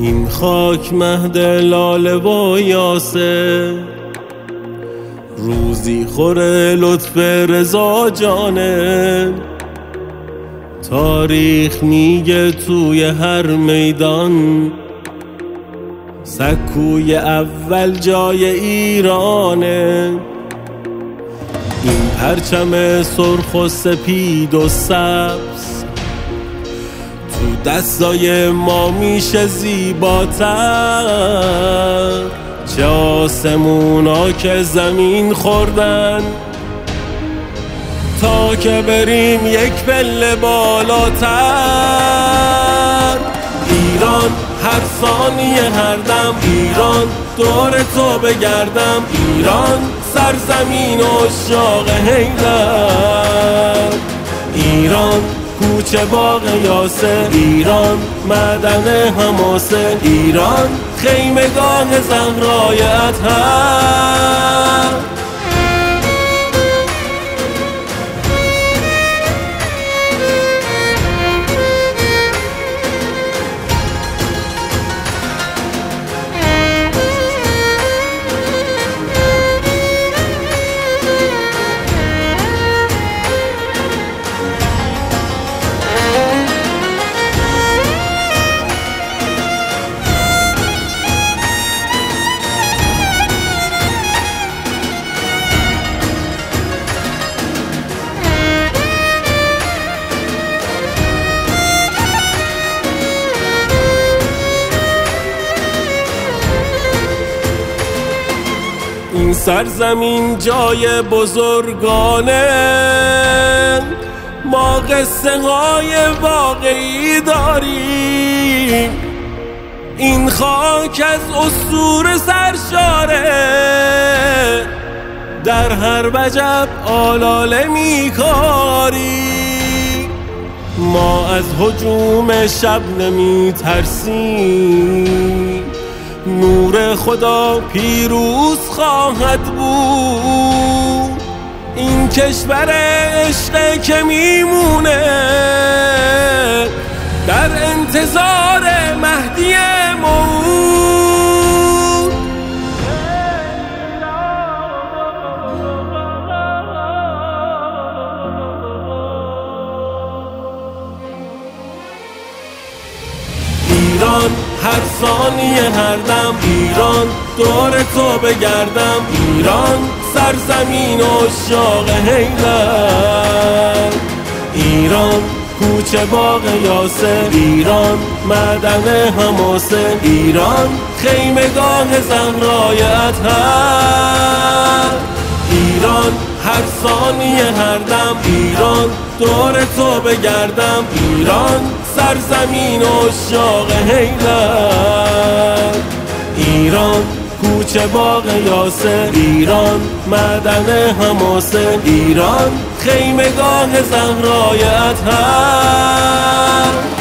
این خاک مهد لاله و یاسر، روزی خوره لطف رضا جانه. تاریخ میگه توی هر میدان سکوی اول جای ایرانه. این پرچم سرخ و سپید و سبز تو دستای ما میشه زیباتر. چه آسمونا که زمین خوردن تا که بریم یک پله بالاتر. ایران هر ثانیه هر دم، ایران دور تو بگردم، ایران سرزمین و شاق حیدر. ایران کوچه باغ یاسر، ایران معدن حماسه، ایران خیمگاه زهرای اطهر. این سرزمین جای بزرگانه، ما قصه های واقعی داریم. این خاک از اسطوره سرشاره، در هر وجب آلاله میکاری. ما از هجوم شب نمی ترسیم، نور خدا پیروز خواهد بود. این کشور عشق که میمونه در انتظار مهدی موعود. ایران هر ثانیه هر دم، ایران دور تو بگردم، ایران سرزمین و شاق حیدر. ایران کوچه باغ یاسر، ایران معدن حماسه، ایران خیمگاه زهرای اطهر. ایران هر ثانیه هر دم، ایران دور تو بگردم، ایران سرزمین و شاق حیدر. ایران کوچه باغ یاسر، ایران معدن حماسه، ایران خیمگاه زهرای اطهر.